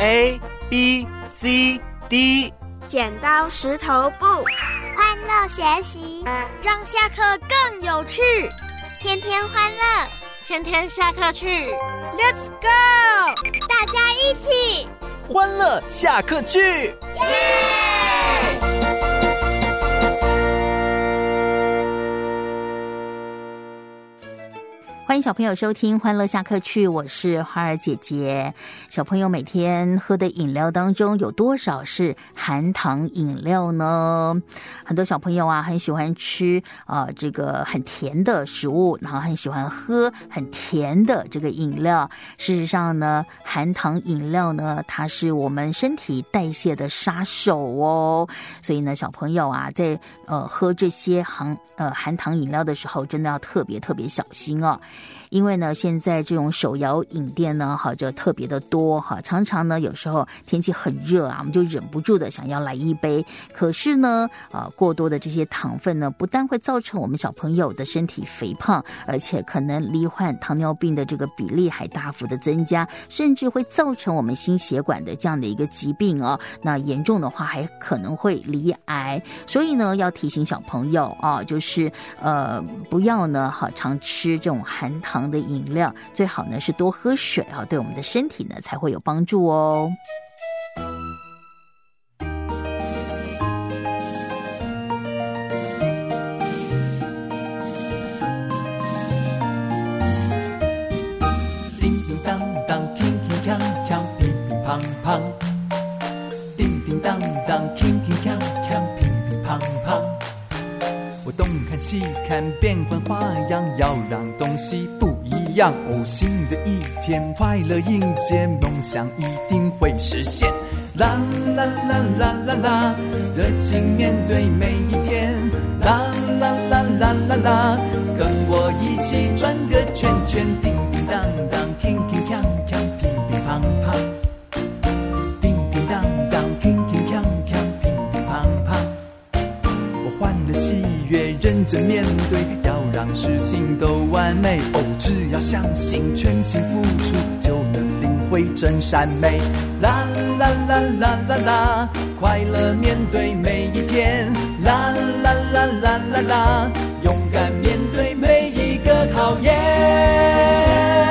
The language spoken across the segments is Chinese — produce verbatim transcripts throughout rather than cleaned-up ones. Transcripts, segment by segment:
A B C D。 剪刀石头布， 欢乐学习， 让下课更有趣。 天天欢乐， 天天下课去 Let's go！ 大家一起欢乐下课去，耶！ 欢迎小朋友收听欢乐下课去，我是花儿姐姐。小朋友每天喝的饮料当中有多少是含糖饮料呢？很多小朋友啊很喜欢吃呃这个很甜的食物，然后很喜欢喝很甜的这个饮料。事实上呢，含糖饮料呢它是我们身体代谢的杀手哦。所以呢，小朋友啊在呃喝这些含呃含糖饮料的时候，真的要特别特别小心哦。因为呢，现在这种手摇饮店呢，哈，就特别的多哈，常常呢，有时候天气很热啊，我们就忍不住的想要来一杯。可是呢，呃，过多的这些糖分呢，不但会造成我们小朋友的身体肥胖，而且可能罹患糖尿病的这个比例还大幅的增加，甚至会造成我们心血管的这样的一个疾病哦。那严重的话，还可能会罹癌。所以呢，要提醒小朋友啊，就是呃，不要呢，哈，常吃这种含糖的饮料，最好呢是多喝水啊，对我们的身体呢才会有帮助哦。 叮叮当当，铿铿锵锵，乒乒乓乓。叮叮当当，铿铿锵锵，乒乒乓乓。我东看西看，变换花样，要让东西不一样哦。新的一天，快乐迎接，梦想一定会实现。啦啦啦啦啦啦，热情面对每一天。啦啦啦啦啦啦，跟我一起转个圈圈。叮叮当当，铿铿锵锵，乒乒乓乓。叮叮当当，铿铿锵锵，乒乒乓乓。我欢乐喜悦，认真面对，要让事情都完美哦。只要相信，全心付出，就能领会真善美。啦啦啦啦啦啦，快乐面对每一天。啦啦啦啦啦啦，勇敢面对每一个考验。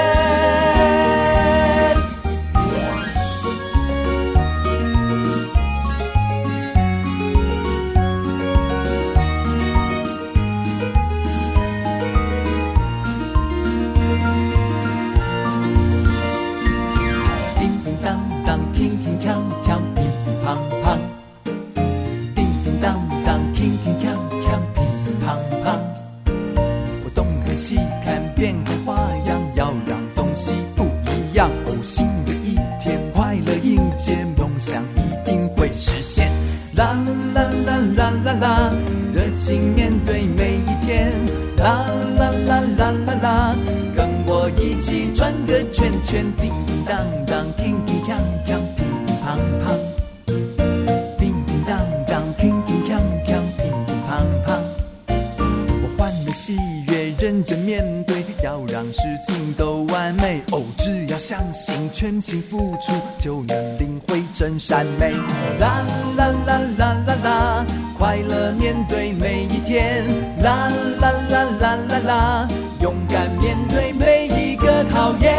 变换花样，要让东西不一样哦。新的一天，快乐迎接，梦想一定会实现。啦啦啦啦啦啦，热情面对每一天。啦啦啦啦啦啦，跟我一起转个圈圈。叮叮当当，铿铿锵锵，乒乒乓乓。叮叮当当，铿铿锵锵，乒乒乓乓。我欢乐喜悦，认真面对，要让事情都完美哦。只要相信，全心付出，就能领会真善美。啦啦啦啦啦啦，快乐面对每一天。啦啦啦啦啦啦，勇敢面对每一个考验。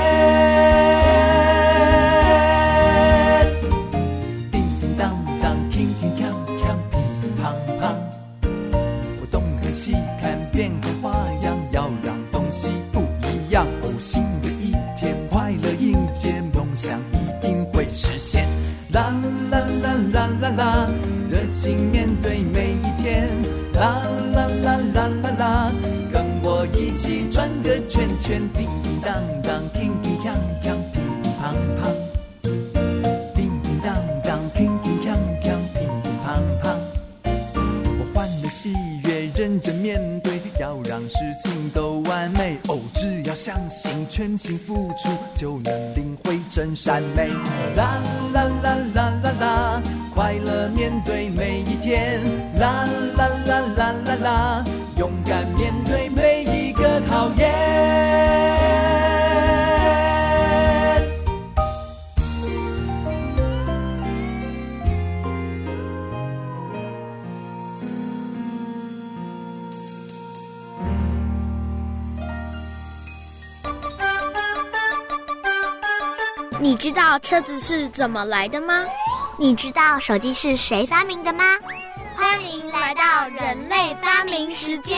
叮叮当当，铿铿锵锵，乒乒乓乓。我东看西看，变换花样，要让东西不一样哦。新的一天，快乐迎接，梦想一定会实现。啦啦啦啦啦啦，热情面对每一天。啦啦啦啦啦啦，跟我一起转个圈圈。叮叮当当，铿铿锵锵，乒乒乓乓。叮叮当当，铿铿锵锵，乒乒乓乓。我欢乐喜悦，认真面对，要让事情都完美哦。只要相信，全心付出，就能领会真善美。啦啦啦啦啦啦，快乐面对每一天。啦啦啦啦啦啦，勇敢面对每一个考验。 你知道车子是怎么来的吗？ 你知道手机是谁发明的吗？欢迎来到人类发明时间。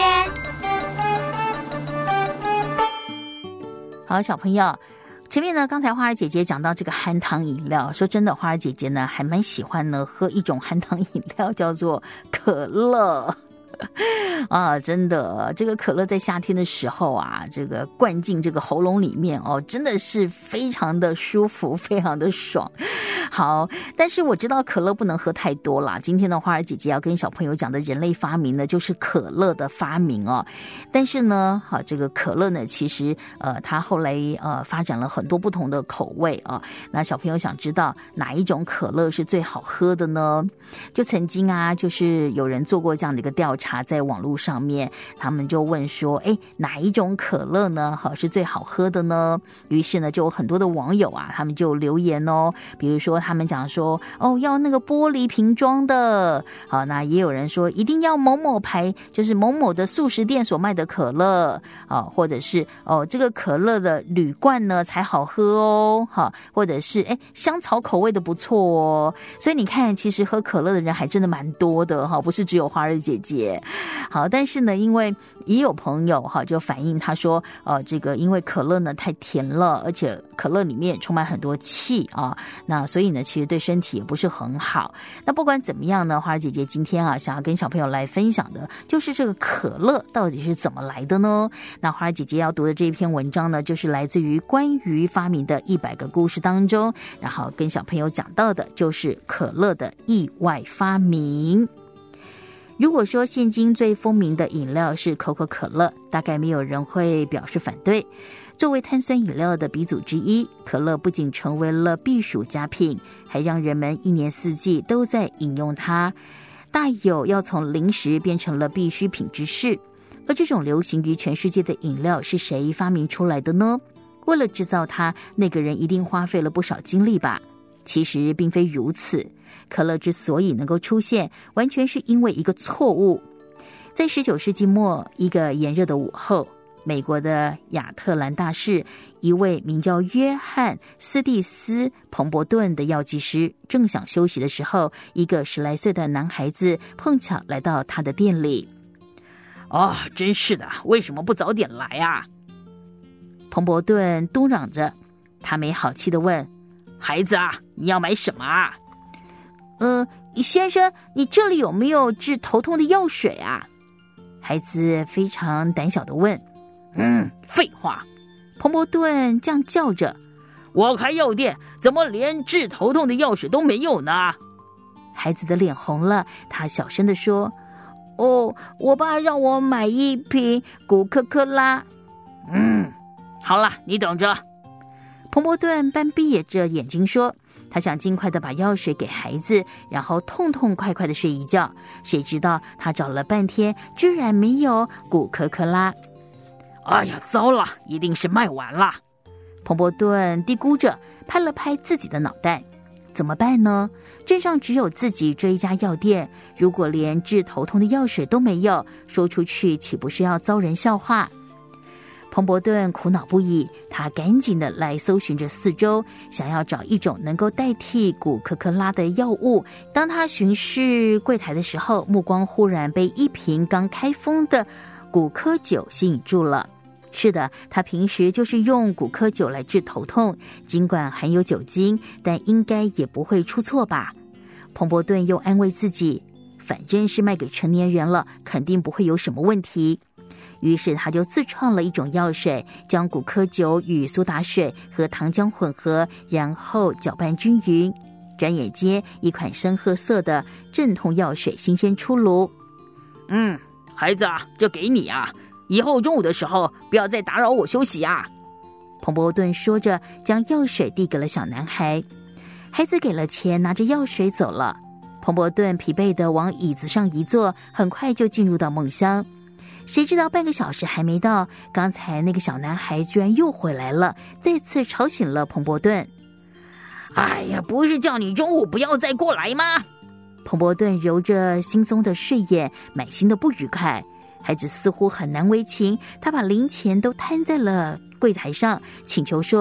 好，小朋友，前面呢，刚才花儿姐姐讲到这个含糖饮料，说真的，花儿姐姐呢还蛮喜欢呢喝一种含糖饮料，叫做可乐。啊，真的，这个可乐在夏天的时候啊，这个灌进这个喉咙里面哦，真的是非常的舒服，非常的爽。好，但是我知道可乐不能喝太多啦。今天的花儿姐姐要跟小朋友讲的人类发明呢，就是可乐的发明哦。但是呢，好，这个可乐呢，其实呃，它后来呃发展了很多不同的口味啊。那小朋友想知道哪一种可乐是最好喝的呢？就曾经啊，就是有人做过这样的一个调查。在网络上面，他们就问说，哎，哪一种可乐呢好是最好喝的呢？于是呢，就有很多的网友啊，他们就留言哦，比如说他们讲说，哦，要那个玻璃瓶装的，好，那也有人说一定要某某牌，就是某某的速食店所卖的可乐，啊，或者是哦这个可乐的铝罐呢才好喝哦，好，或者是哎香草口味的不错哦，所以你看，其实喝可乐的人还真的蛮多的哈，不是只有花儿姐姐。好，但是呢，因为也有朋友哈就反映他说，呃，这个因为可乐呢太甜了，而且可乐里面充满很多气啊，那所以呢，其实对身体也不是很好。那不管怎么样呢，花儿姐姐今天啊，想要跟小朋友来分享的，就是这个可乐到底是怎么来的呢？那花儿姐姐要读的这篇文章呢，就是来自于关于发明的一百个故事当中，然后跟小朋友讲到的就是可乐的意外发明。如果说现今最风靡的饮料是可口可乐，大概没有人会表示反对。作为碳酸饮料的鼻祖之一，可乐不仅成为了必属佳品，还让人们一年四季都在饮用它，大有要从零食变成了必需品之势。而这种流行于全世界的饮料是谁发明出来的呢？为了制造它，那个人一定花费了不少精力吧？其实并非如此，可乐之所以能够出现，完全是因为一个错误。在十九世纪末，一个炎热的午后，美国的亚特兰大市一位名叫约翰·斯蒂斯·彭伯顿的药剂师正想休息的时候，一个十来岁的男孩子碰巧来到他的店里。 啊，真是的，为什么不早点来啊？ 彭伯顿嘟囔着，他没好气地问： 孩子啊，你要买什么啊？ 呃，先生，你这里有没有治头痛的药水啊？孩子非常胆小地问。 嗯，废话。 彭伯顿这样叫着。 我开药店，怎么连治头痛的药水都没有呢？ 孩子的脸红了，他小声地说：哦，我爸让我买一瓶古科科拉。 嗯，好了，你等着。 彭伯顿半闭着眼睛说，他想尽快的把药水给孩子，然后痛痛快快的睡一觉。谁知道他找了半天，居然没有古科科拉。 哎呀，糟了，一定是卖完了。 彭伯顿嘀咕着，拍了拍自己的脑袋。怎么办呢？镇上只有自己这一家药店，如果连治头痛的药水都没有，说出去岂不是要遭人笑话？彭伯顿苦恼不已，他赶紧的来搜寻着四周，想要找一种能够代替古科科拉的药物。当他巡视柜台的时候，目光忽然被一瓶刚开封的古科酒吸引住了。是的，他平时就是用古科酒来治头痛，尽管含有酒精，但应该也不会出错吧？彭伯顿又安慰自己，反正是卖给成年人了，肯定不会有什么问题。于是他就自创了一种药水，将古科酒与苏打水和糖浆混合，然后搅拌均匀。转眼间，一款深褐色的镇痛药水新鲜出炉。 嗯，孩子啊，这给你啊，以后中午的时候不要再打扰我休息啊。 彭伯顿说着，将药水递给了小男孩。孩子给了钱，拿着药水走了。彭伯顿疲惫地往椅子上一坐，很快就进入到梦乡。谁知道半个小时还没到，刚才那个小男孩居然又回来了，再次吵醒了彭伯顿。 哎呀，不是叫你中午不要再过来吗？ 彭伯顿揉着惺忪的睡眼，满心的不愉快。孩子似乎很难为情，他把零钱都摊在了柜台上，请求说：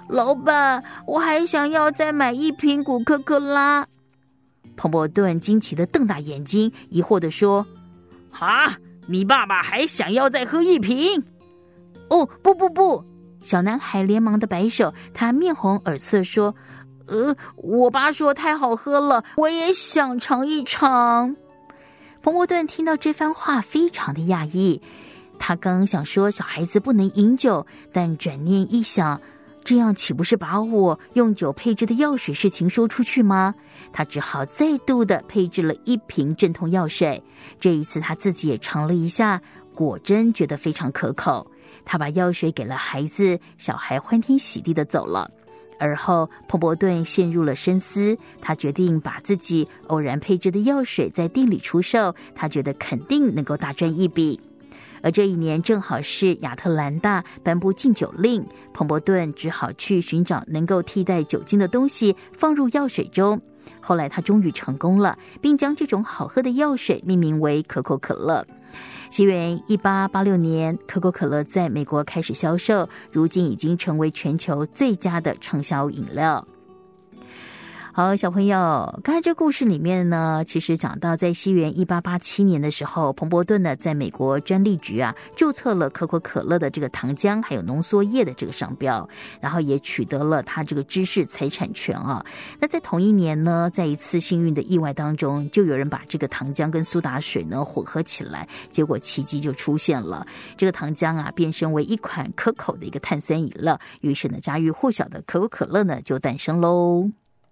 老板，我还想要再买一瓶古柯克拉。彭伯顿惊奇地瞪大眼睛，疑惑地说： 啊，你爸爸还想要再喝一瓶？ 哦，不不不！小男孩连忙的摆手，他面红耳赤说：呃，我爸说太好喝了，我也想尝一尝。彭伯顿听到这番话非常的讶异，他刚想说小孩子不能饮酒，但转念一想，这样岂不是把我用酒配制的药水事情说出去吗？他只好再度的配制了一瓶镇痛药水，这一次他自己也尝了一下，果真觉得非常可口。他把药水给了孩子，小孩欢天喜地的走了。而后彭伯顿陷入了深思，他决定把自己偶然配制的药水在店里出售，他觉得肯定能够大赚一笔。而这一年正好是亚特兰大颁布禁酒令，彭伯顿只好去寻找能够替代酒精的东西放入药水中。后来他终于成功了，并将这种好喝的药水命名为可口可乐。西元一八八六年，可口可乐在美国开始销售，如今已经成为全球最佳的畅销饮料。好，小朋友，刚才这故事里面呢，其实讲到在西元一八八七年的时候，彭伯顿呢在美国专利局啊注册了可口可乐的这个糖浆还有浓缩液的这个商标，然后也取得了他这个知识财产权啊。那在同一年呢，在一次幸运的意外当中，就有人把这个糖浆跟苏打水呢混合起来，结果奇迹就出现了，这个糖浆啊变身为一款可口的一个碳酸饮料，于是呢家喻户晓的可口可乐呢就诞生喽。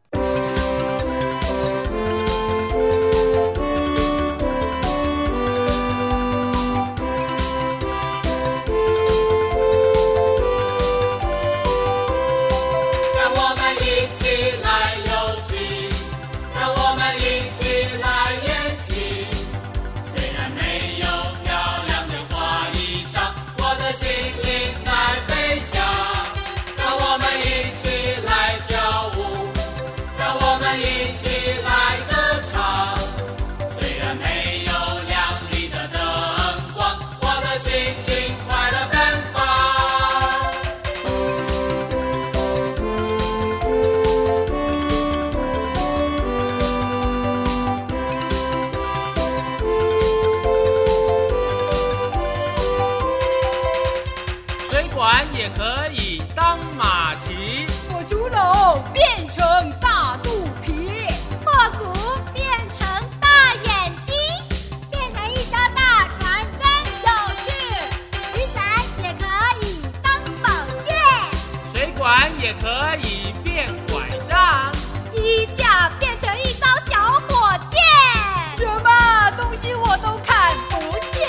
也可以变拐杖，衣架变成一艘小火箭，什么东西我都看不见。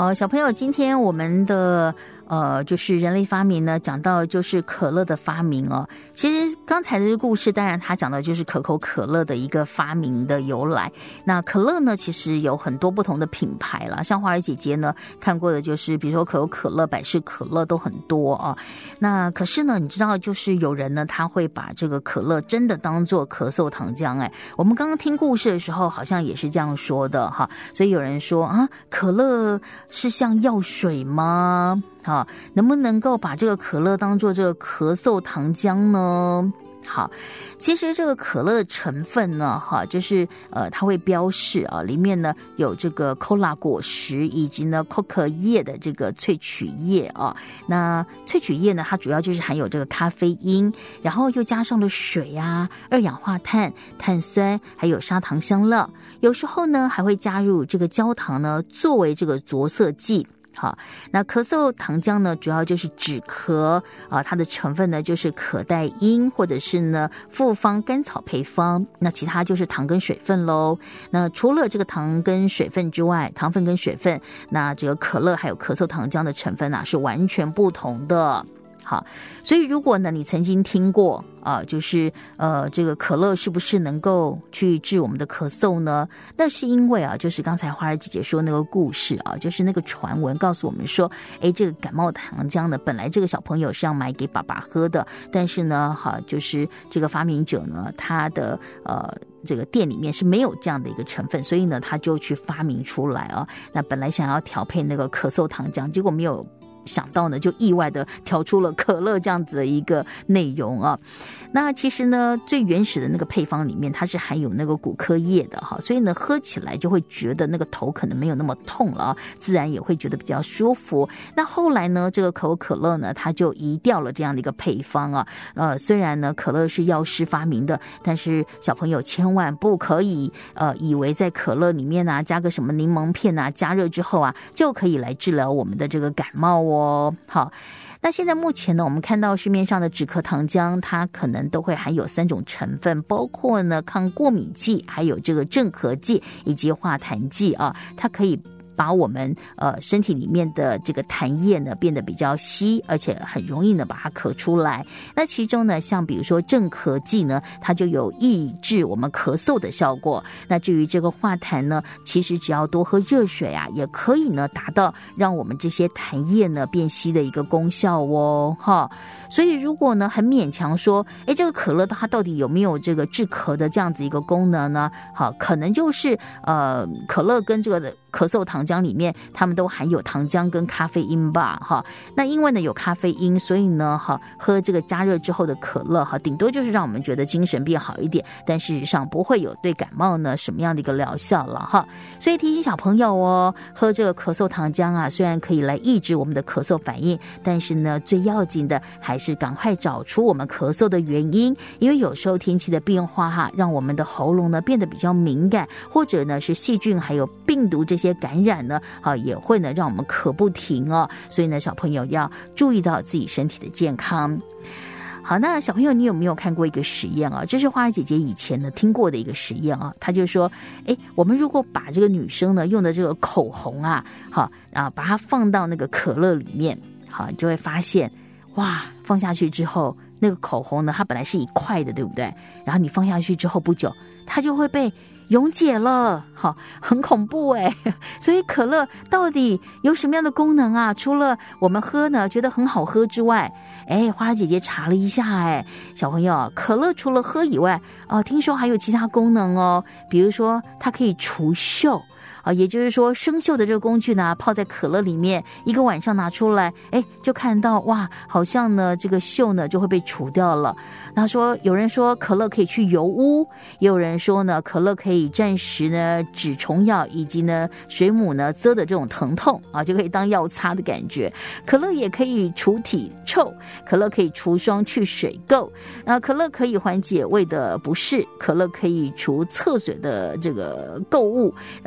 好，小朋友，今天我们的呃，就是人类发明呢，讲到就是可乐的发明哦。其实刚才的这个故事，当然他讲的就是可口可乐的一个发明的由来。那可乐呢，其实有很多不同的品牌啦，像花儿姐姐呢看过的就是，比如说可口可乐、百事可乐都很多啊。那可是呢，你知道，就是有人呢，他会把这个可乐真的当做咳嗽糖浆。哎，我们刚刚听故事的时候，好像也是这样说的哈。所以有人说啊，可乐是像药水吗？好，能不能够把这个可乐当做这个咳嗽糖浆呢？好，其实这个可乐的成分呢，哈，就是呃，它会标示啊，里面呢有这个 cola 果实以及呢 coca 叶的这个萃取液啊。那萃取液呢，它主要就是含有这个咖啡因，然后又加上了水啊、二氧化碳、碳酸，还有砂糖香料，有时候呢还会加入这个焦糖呢，作为这个着色剂。好，那咳嗽糖浆呢，主要就是止咳啊，它的成分呢就是可待因或者是呢复方甘草配方，那其他就是糖跟水分喽。那除了这个糖跟水分之外，糖分跟水分，那这个可乐还有咳嗽糖浆的成分啊是完全不同的。好，所以如果呢你曾经听过啊、呃，就是呃这个可乐是不是能够去治我们的咳嗽呢？那是因为啊，就是刚才花儿姐姐说那个故事啊，就是那个传闻告诉我们说，哎，这个感冒糖浆呢，本来这个小朋友是要买给爸爸喝的，但是呢，哈，就是这个发明者呢，他的呃。这个店里面是没有这样的一个成分，所以呢，他就去发明出来啊。那本来想要调配那个咳嗽糖浆，结果没有想到呢，就意外的调出了可乐这样子的一个内容啊。那其实呢，最原始的那个配方里面，它是含有那个古柯叶的哈，所以呢，喝起来就会觉得那个头可能没有那么痛了啊，自然也会觉得比较舒服。那后来呢，这个可口可乐呢，它就移掉了这样的一个配方啊。呃，虽然呢，可乐是药师发明的，但是小朋友千万不可以呃以为在可乐里面啊加个什么柠檬片啊，加热之后啊就可以来治疗我们的这个感冒哦。好。那现在目前呢，我们看到市面上的止咳糖浆，它可能都会含有三种成分，包括呢抗过敏剂，还有这个镇咳剂以及化痰剂啊，它可以把我们呃身体里面的这个痰液呢变得比较稀，而且很容易呢把它咳出来。那其中呢，像比如说镇咳剂呢，它就有抑制我们咳嗽的效果。那至于这个化痰呢，其实只要多喝热水啊，也可以呢达到让我们这些痰液呢变稀的一个功效哦，哈。所以如果呢很勉强说，哎，这个可乐它到底有没有这个治咳的这样子一个功能呢？好，可能就是呃可乐跟这个咳嗽糖浆里面，它们都含有糖浆跟咖啡因吧，哈。那因为呢有咖啡因，所以呢，哈，喝这个加热之后的可乐，哈，顶多就是让我们觉得精神变好一点，但事实上不会有对感冒呢什么样的一个疗效了，哈。所以提醒小朋友哦，喝这个咳嗽糖浆啊，虽然可以来抑制我们的咳嗽反应，但是呢，最要紧的还是赶快找出我们咳嗽的原因，因为有时候天气的变化哈，让我们的喉咙呢变得比较敏感，或者呢是细菌还有病毒这些感染呢，啊，也会呢让我们咳不停哦。所以呢，小朋友要注意到自己身体的健康。好，那小朋友，你有没有看过一个实验啊？这是花儿姐姐以前呢听过的一个实验啊。她就说，哎，我们如果把这个女生呢用的这个口红啊，好啊，把它放到那个可乐里面，好，你就会发现，哇，放下去之后，那个口红呢，它本来是一块的，对不对？然后你放下去之后不久，它就会被溶解了，好，很恐怖哎。所以可乐到底有什么样的功能啊？除了我们喝呢觉得很好喝之外，哎，花儿姐姐查了一下，哎，小朋友，可乐除了喝以外，哦，听说还有其他功能哦，比如说它可以除锈。啊，也就是说，生锈的这个工具呢，泡在可乐里面，一个晚上拿出来，哎，就看到哇，好像呢这个锈呢就会被除掉了。他说，有人说可乐可以去油污，也有人说呢，可乐可以暂时呢止虫药以及呢水母呢蛰的这种疼痛啊，就可以当药擦的感觉。可乐也可以除体臭，可乐可以除霜去水垢，啊，可乐可以缓解胃的不适，可乐可以除厕所的这个垢物，然后呃。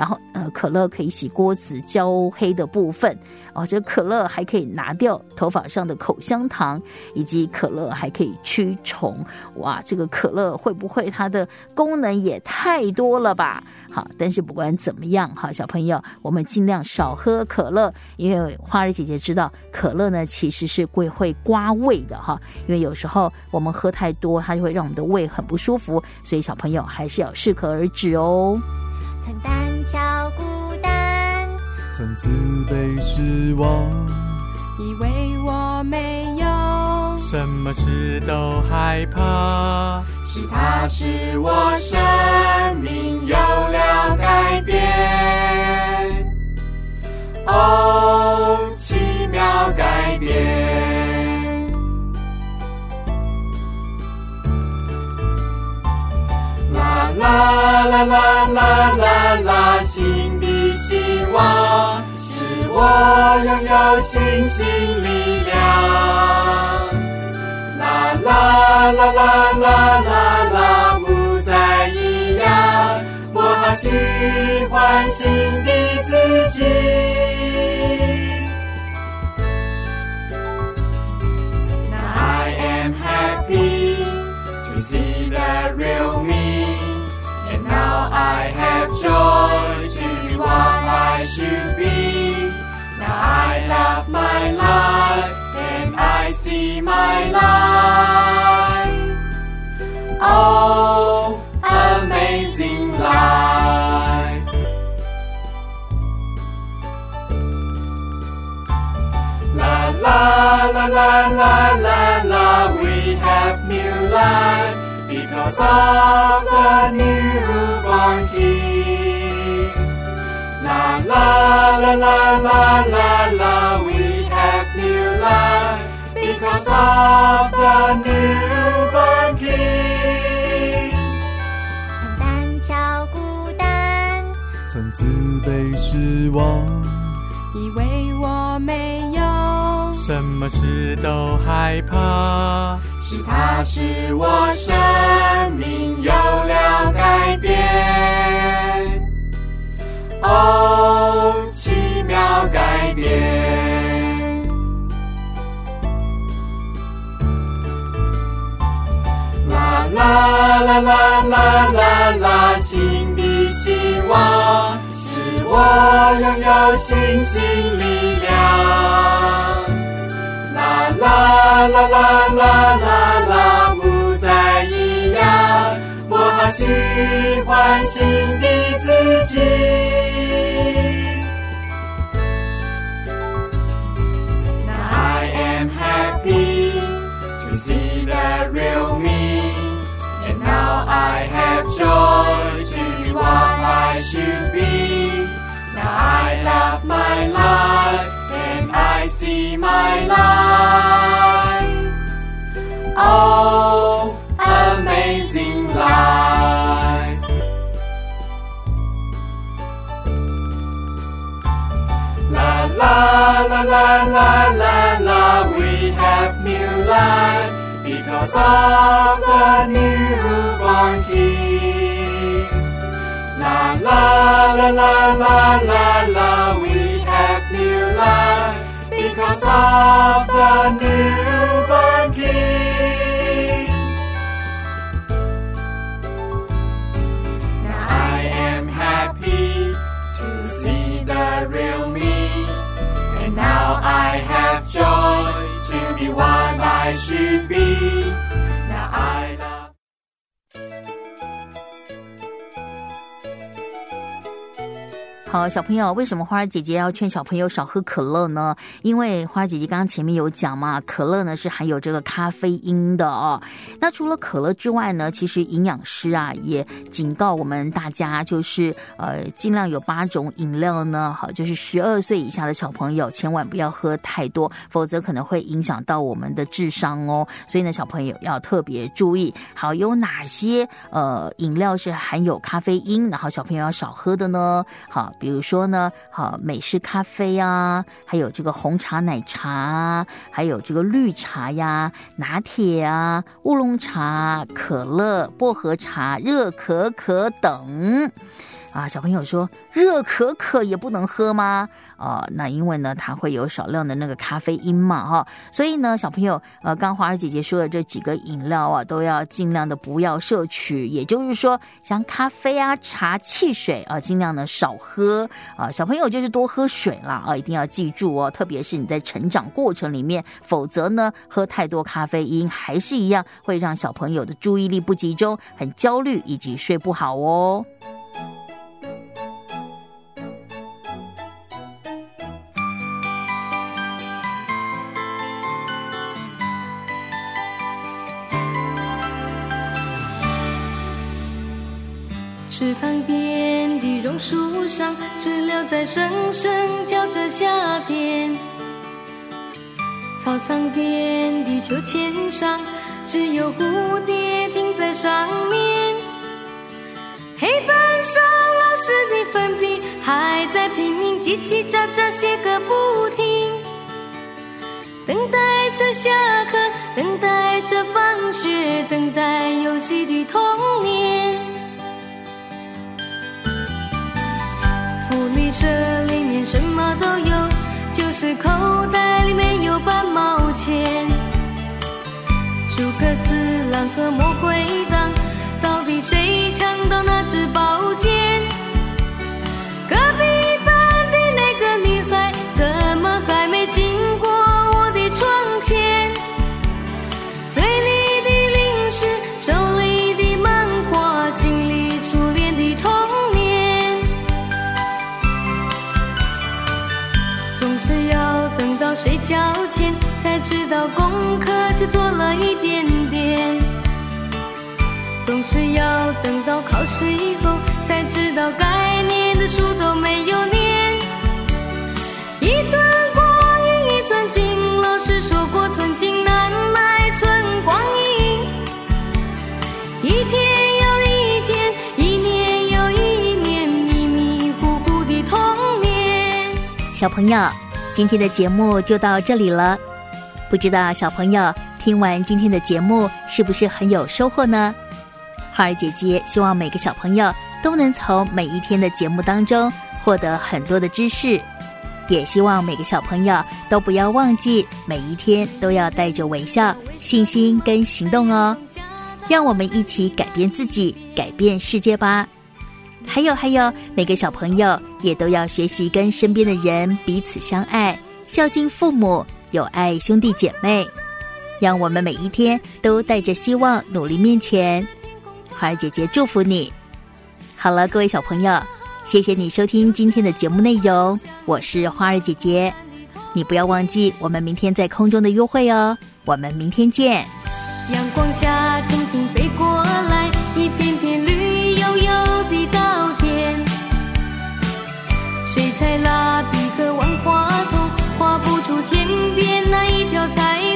呃，可乐可以洗锅子焦黑的部分哦，这个可乐还可以拿掉头发上的口香糖，以及可乐还可以驱虫。哇，这个可乐会不会它的功能也太多了吧？好，但是不管怎么样，好，小朋友，我们尽量少喝可乐，因为花儿姐姐知道可乐呢其实是会会刮胃的哈，因为有时候我们喝太多，它就会让我们的胃很不舒服，所以小朋友还是要适可而止哦。 曾胆小孤单， 曾自卑失望， 以为我没有什么事都害怕， 是他使我生命有了改变。哦，奇妙改变！啦啦啦啦啦啦啦，新的希望使我拥有信心力量。啦啦啦啦啦啦啦，不再一样，我好喜欢新的自己。Now I am happy to see the real me, and now I have joy to be what I should be. Now I love my life and I see my life. Oh, amazing life. La la la la la la la, we have new life because of the newborn King. La la la la la la la, we have new life because of the newborn King. 曾胆小孤单， 曾自卑失望， 以为我没有什么事都害怕， 是他使我生命有了改变。哦，奇妙改变！啦啦啦啦啦啦啦，新的希望使我拥有信心力量。啦啦啦啦啦啦啦，不再一样，我好喜欢新的自己。Now I am happy to see the real me, and now I have joy to be what I should be. Now I love my life and I see my life. Oh, amazing life. La la la la la la la, we have new life because of the newborn King. La la la la la la la, we have new life because of the newborn King. Now I am happy to see the real me, and now I have joy to be what I should be. Now I love. 好，小朋友，为什么花儿姐姐要劝小朋友少喝可乐呢？因为花儿姐姐刚刚前面有讲嘛，可乐呢是含有这个咖啡因的哦。那除了可乐之外呢，其实营养师啊也警告我们大家，就是呃尽量有八种饮料呢，好，就是十二岁以下的小朋友千万不要喝太多，否则可能会影响到我们的智商哦。所以呢，小朋友要特别注意。好，有哪些呃饮料是含有咖啡因，然后小朋友要少喝的呢？好。比如说呢，好美式咖啡啊，还有这个红茶奶茶啊，还有这个绿茶呀、拿铁啊、乌龙茶、可乐、薄荷茶、热可可等。 啊，小朋友说热可可也不能喝吗？呃，那因为呢它会有少量的那个咖啡因嘛哈，所以呢小朋友呃，刚花儿姐姐说的这几个饮料啊，都要尽量的不要摄取，也就是说像咖啡啊、茶、汽水啊，尽量的少喝啊。小朋友就是多喝水啦啊，一定要记住哦，特别是你在成长过程里面，否则呢喝太多咖啡因还是一样会让小朋友的注意力不集中，很焦虑以及睡不好哦。 池塘边的榕树上，知了在声声叫着夏天。操场边的秋千上，只有蝴蝶停在上面。黑板上老师的粉笔还在拼命叽叽喳喳写个不停，等待着下课，等待着放学，等待游戏的童年。福利社里面什么都有，就是口袋里面有半毛钱。诸葛四郎和魔鬼党，到底谁抢到那支宝剑？隔壁班的那个女孩，怎么还没经过我的窗前？嘴里的零食，手里的漫画，心里初恋的童年。总是要等到睡觉前，才知道功课只做了一点点。总是要等到考试以后，才知道该念的书都没有念。一寸光阴一寸金，老师说过寸金难买寸光阴。一天又一天，一年又一年，迷迷糊糊的童年。 小朋友，今天的节目就到这里了。不知道小朋友听完今天的节目是不是很有收获呢？花儿姐姐希望每个小朋友都能从每一天的节目当中获得很多的知识，也希望每个小朋友都不要忘记每一天都要带着微笑、信心跟行动哦。让我们一起改变自己，改变世界吧。还有还有，每个小朋友也都要学习跟身边的人彼此相爱，孝敬父母，有爱兄弟姐妹。让我们每一天都带着希望努力面前。花儿姐姐祝福你。好了，各位小朋友，谢谢你收听今天的节目内容，我是花儿姐姐。你不要忘记我们明天在空中的约会哦，我们明天见。 阳光下蜻蜓飞过来，一片片绿油油的稻田。水彩蜡笔和万花筒画不出天边那一条彩